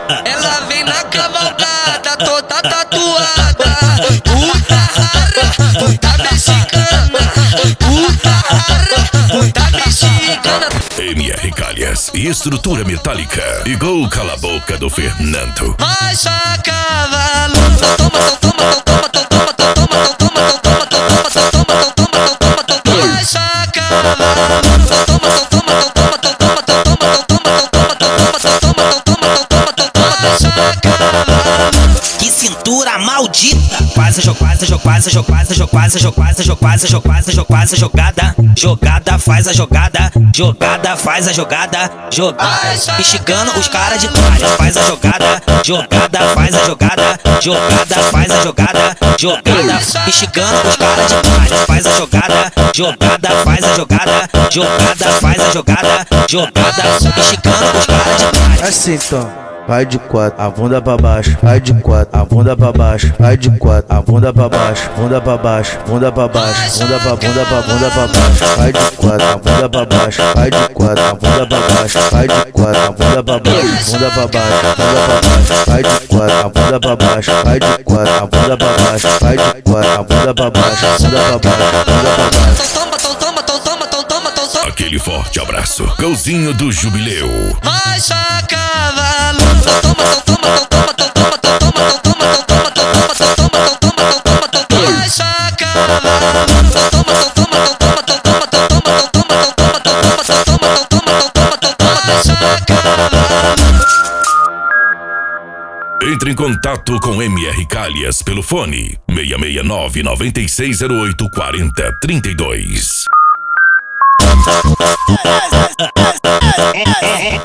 Ela vem na cavalgada, toda tatuada. Puta rara, muita mexicana. Puta rara, muita mexicana. MR Calhas e estrutura metálica. Igual cala a boca do Fernando. Vai cavalo. Toma, toma, toma, toma, toma, toma, toma, toma, toma, toma, toma, toma, toma, toma. Vai cavalo. Que cintura maldita! Quase jogada. Jogada faz a jogada. Jogada faz a jogada. Jogada. Instigando os caras de trás. Faz a jogada. Jogada faz a jogada. Jogada faz a jogada. Jogada. Instigando os caras de trás. Faz a jogada. Jogada faz a jogada. Jogada faz a jogada. Jogada. Instigando os caras de trás. Assim então. Vai de quatro, a bunda pra baixo, vai de quatro, a bunda pra baixo, vai de quatro, a bunda pra baixo, bunda pra baixo, bunda pra baixo, bunda pra bunda pra bunda pra baixo, vai de quatro, a bunda pra baixo, vai de quatro, a bunda pra baixo, vai de quatro, a bunda pra baixo, bunda pra baixo, bunda pra baixo, vai de quatro, a bunda pra baixo, vai de quatro, a bunda pra baixo, vai de quatro, a bunda pra baixo, bunda pra baixo, bunda pra baixo. Aquele forte abraço. Golzinho do Jubileu. Vai cavalo. Toma, toma, toma, toma, toma, toma, toma, toma, toma, toma. Vai cavalo. Toma, toma, toma, toma, toma, toma, toma, toma. Entre em contato com MR Calhas pelo fone 669 9608 4032.